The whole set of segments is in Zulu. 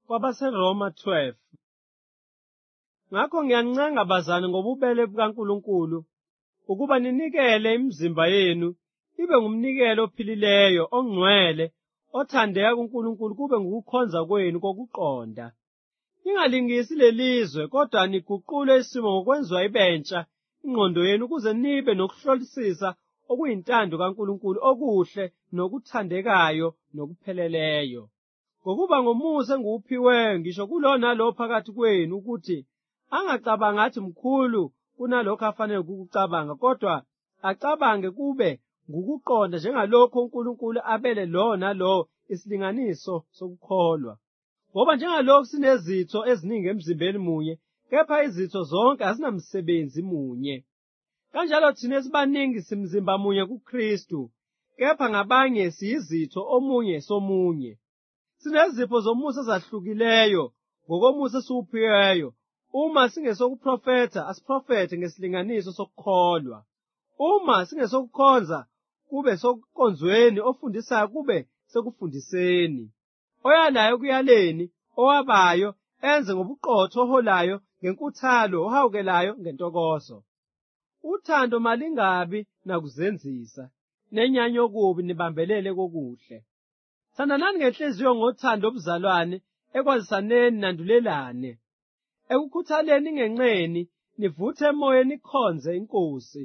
KwabaseRoma 12. Ngakho ngiyanincenga bazane ngobubele bukaNkulunkulu ukuba ninikele imizimba yenu ibe ngumnikelo ophilileyo, ongcwele, othandeka kuNkulunkulu kube ngukukhonza kwenu kokuqonda. Ningalingisi lelizwe kodwa niguqule isimo ngokwenziwa ibentsha ingqondo yenu ukuze nibe nokuhlolisisa okuyintando kaNkulunkulu okuhle nokuthandekayo nokupheleleyo. Ngokuba ngomusa engiwuphiweyo ngisho kulo nalo phakathi kwenu ukuthi angacabanga athi mkhulu kunalokho afanele ukukucabanga, kodwa acabange kube ngukuqonda njengalokho uNkulunkulu abele lo nalo isilinganiso sokukholwa. Ngoba njengalokho sinezitho eziningi emzimbeni munye, kepha izitho zonke azinamsebenzi munye. Kanjalo thina esibaningi simzimba munye kuKristu, kepha ngabanye siyizitho omunye somunye. Sinezipho zomusa ezahlukileyo ngokomusa esiwuphiweyo. Uma singesokuprofetha, asiprofethe ngesilinganiso sokukholwa. Uma singesokukhonza, kube sokukonzweni, ofundisayo kube sekufundiseni. Oyalayo kuyaleni, owabayo enze ngobuqotho, oholayo ngenkuthalo, ohawukelayo ngentokozo. Uthando malingabi nakuzenzisa, nenyanya okubi nibambelele kokuhle. Thandanani ngenhliziyo ngothando obuzalwane, ekwazisaneni nandulelane. Ekukhuthaleni ngenqeni, nivuthe emoyeni nikhonze iNkosi.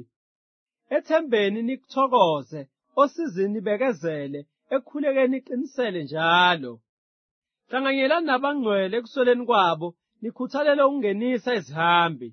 Ethembeni nikuthokoze, osizini nibekezele, ekukhulekeni niqinisele njalo. Hlanganyelani nabangcwele ekusweleni kwabo, nikhuthalele ukungenisa izihambi.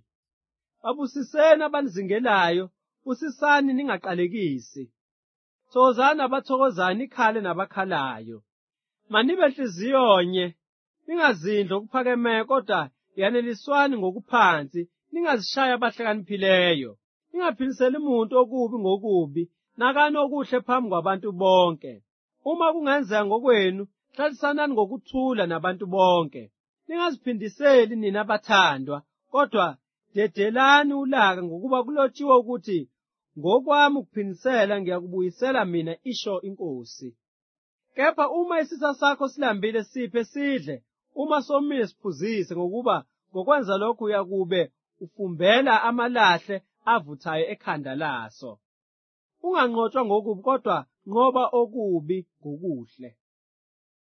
Babusiseni abanizingelayo, busisani ningaqalekisi. Thokozani abathokozayo, nikhale nabakhalayo. Manibe nhliziyo-nye, ningazindli okuphakemeyo, kodwa yaneliswani ngokuphansi, ningazishayi abahlakaniphileyo. Ningaphiliseli muntu okubi ngokubi, nakani okuhle phambi kwabantu bonke. Uma kungenzeka ngokwenu, hlalisanani ngokuthula nabantu bonke. Ningaziphindiseli nina bathandwa, kodwa dedelani ulaka, ngokuba kulotshiwe ukuthi, ngokwami ukuphindisela ngiyakubuyisela mina, isho iNkosi. Kepha uma isitha sakho silambile, siphe sidle, uma somile siphuzise, ngokuba ngokwenza lokhu uyakube ufumbela amalahle avuthayo ekhanda laso. Unganqotshwa ngokubi, kodwa nqoba okubi ngokuhle.